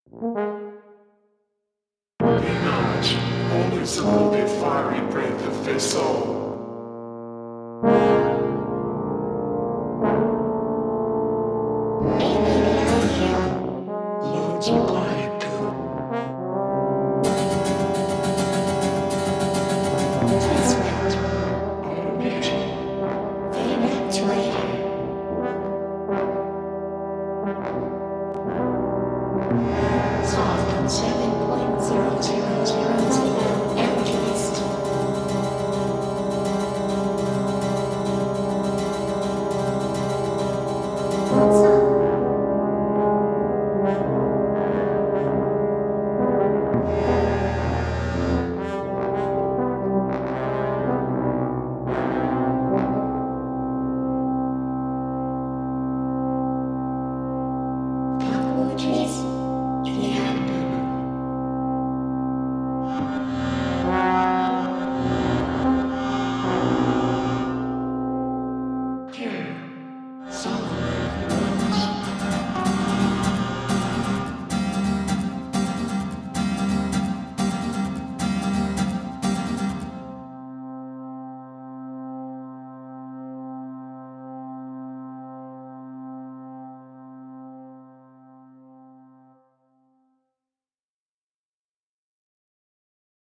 Notch, always a little bit fiery, break the thistle. Loads of quiet too. Automation. Soft on 7.0000 Energist. What's up?